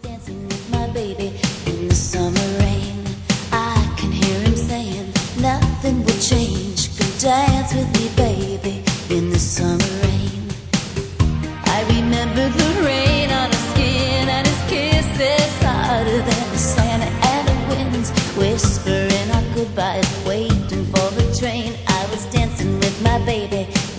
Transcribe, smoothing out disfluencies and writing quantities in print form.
dancing with my baby in the summer rain. I can hear him saying nothing will change. Come dance with me, baby, in the summer rain. I remember the rain on his skin and his kisses harder than the sand and the winds whispering our goodbyes, waiting for the train. I was dancing with my baby